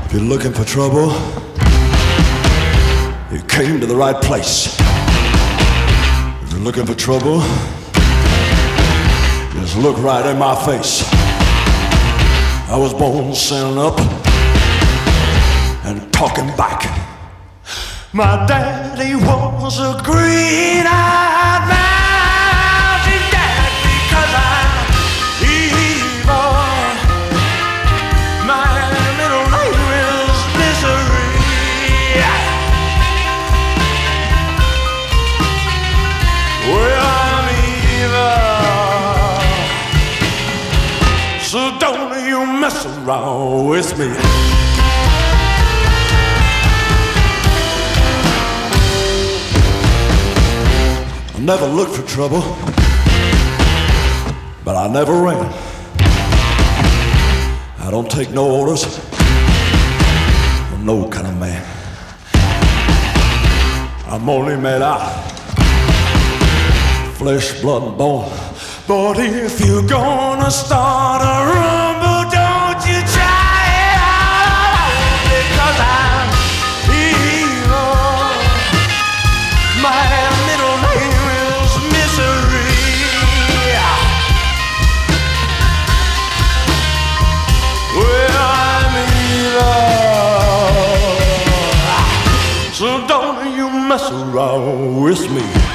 If you're looking for trouble, you came to the right place. If you're looking for trouble, just look right in my face. I was born standing up and talking back. My daddy was a green-eyed mountain dad because I'm evil. My middle name is Misery. Well, I'm evil, so don't you mess around with me. I never looked for trouble, but I never ran. I don't take no orders from no kind of man. I'm only made out flesh, blood, and bone. But if you're gonna start a rumble, don't you try it out, because I'm evil. My middle name is Misery. Well, I'm evil, so don't you mess around with me.